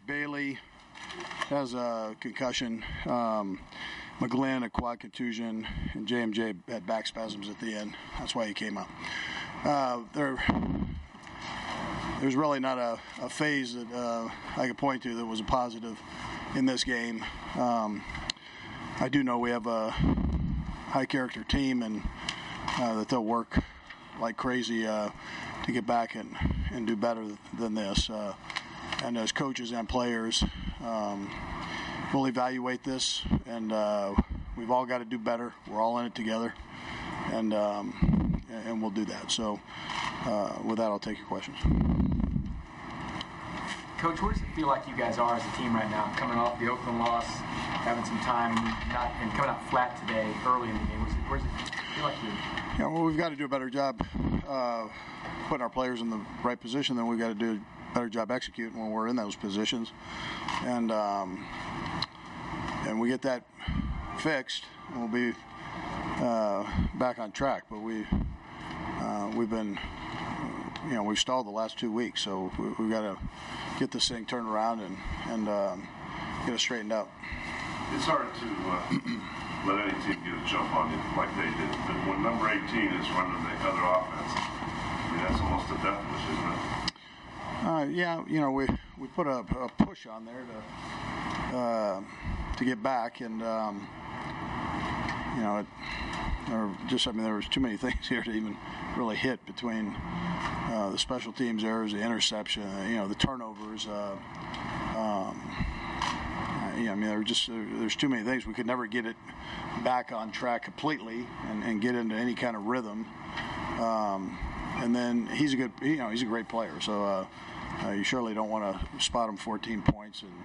Bailey has a concussion. McGlynn, a quad contusion, and JMJ had back spasms at the end. That's why he came out. There's really not a phase that I could point to that was a positive in this game. I do know we have a high-character team, and that they'll work like crazy to get back and do better than this. And as coaches and players, we'll evaluate this, and we've all got to do better. We're all in it together, and we'll do that. So with that, I'll take your questions. Coach, where does it feel like you guys are as a team right now, coming off the Oakland loss, having some time, and coming out flat today early in the game? Where does it feel like you're? Yeah, well, we've got to do a better job putting our players in the right position. Then we've got to do a better job executing when we're in those positions, and we get that fixed, and we'll be back on track. But we've been, we've stalled the last 2 weeks, so we've got to get this thing turned around and get it straightened out. It's hard to let any team get a jump on you like they did. But when number 18 is running the other offense, I mean, that's almost a death wish, isn't it? We put a push on there to get back, and there was too many things here to even really hit between the special teams errors, the interception, the turnovers. There's too many things. We could never get it back on track completely and get into any kind of rhythm. And then he's a great player. So you surely don't want to spot him 14 points and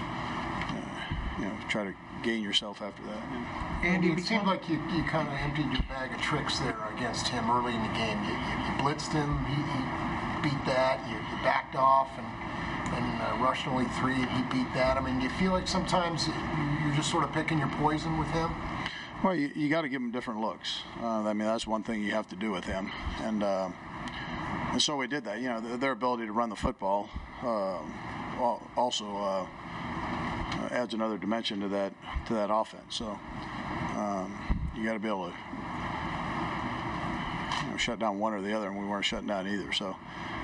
try to gain yourself after that. Andy, it seemed like you kind of emptied your bag of tricks there against him early in the game. You blitzed him, he beat that. You backed off and rushed only 3, and he beat that. I mean, do you feel like sometimes you're just sort of picking your poison with him? Well, you got to give him different looks. That's one thing you have to do with him, and so we did that. Their ability to run the football also adds another dimension to that offense. So you got to be able to shut down one or the other, and we weren't shutting down either. So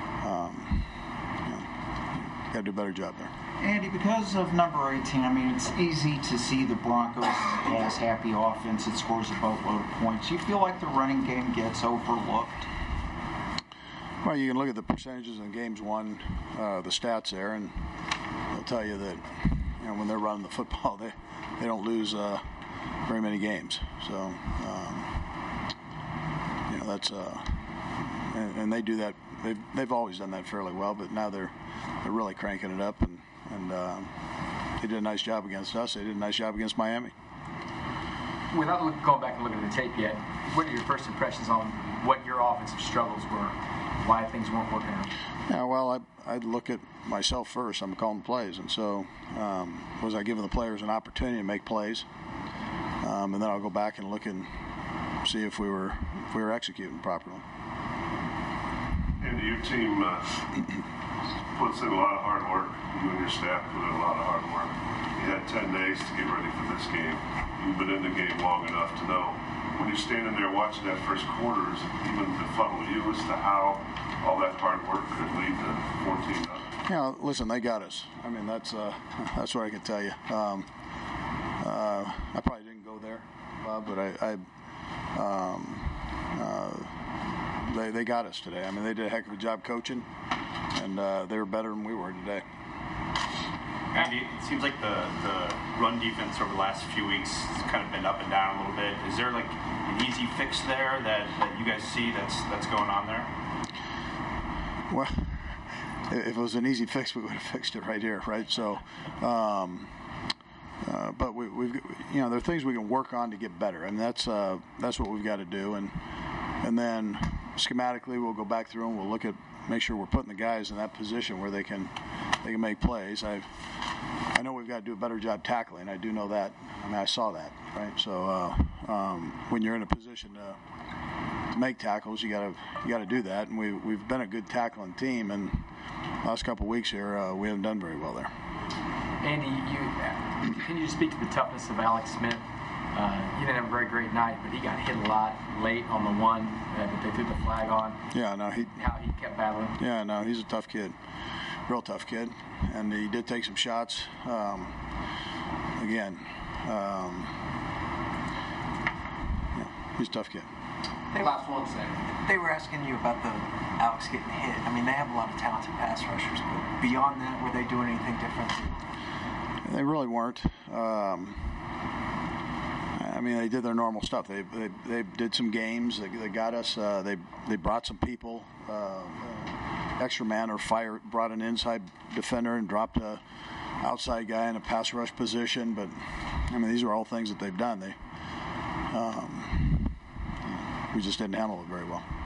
got to do a better job there. Andy, because of number 18, it's easy to see the Broncos as happy offense that scores a boatload of points. You feel like the running game gets overlooked? Well, you can look at the percentages in games won, the stats there, and they'll tell you that when they're running the football, they don't lose very many games. So that's and they do that. They've always done that fairly well, but now they're really cranking it up, and they did a nice job against us. They did a nice job against Miami. Without going back and looking at the tape yet, what are your first impressions on what your offensive struggles were, why things weren't working out? Yeah, well, I'd look at myself first. I'm calling plays, and so was I giving the players an opportunity to make plays, and then I'll go back and look and see if we were executing properly. And your team puts in a lot of hard work. You and your staff put in a lot of hard work. You had 10 days to get ready for this game. You've been in the game long enough to know. When you're standing there watching that first quarter, is it even befuddle you as to how all that hard work could lead to 14-0? Listen, they got us. That's what I can tell you. I probably didn't go there, Bob, but they got us today. They did a heck of a job coaching, and they were better than we were today. Andy, it seems like the run defense over the last few weeks has kind of been up and down a little bit. Is there like an easy fix there that you guys see that's going on there? Well, if it was an easy fix, we would have fixed it right here, right? So, but we've there are things we can work on to get better, that's what we've got to do, and then schematically we'll go back through and we'll make sure we're putting the guys in that position where they can make plays. I know we've got to do a better job tackling. I do know that. I saw that, right? So when you're in a position to make tackles, you got to do that. And we've been a good tackling team, and last couple of weeks here we haven't done very well there. Andy, can you just speak to the toughness of Alex Smith? He didn't have a very great night, but he got hit a lot late on the one that they threw the flag on. Yeah, no, how he kept battling. Yeah, no, he's a tough kid, real tough kid, and he did take some shots. Again, he's a tough kid. Last one second. They were asking you about the Alex getting hit. I mean, they have a lot of talented pass rushers, but beyond that, were they doing anything different? They really weren't. I mean, they did their normal stuff. They did some games. They got us. They brought some people, extra man or brought an inside defender and dropped a outside guy in a pass rush position. But I mean, these are all things that they've done. We just didn't handle it very well.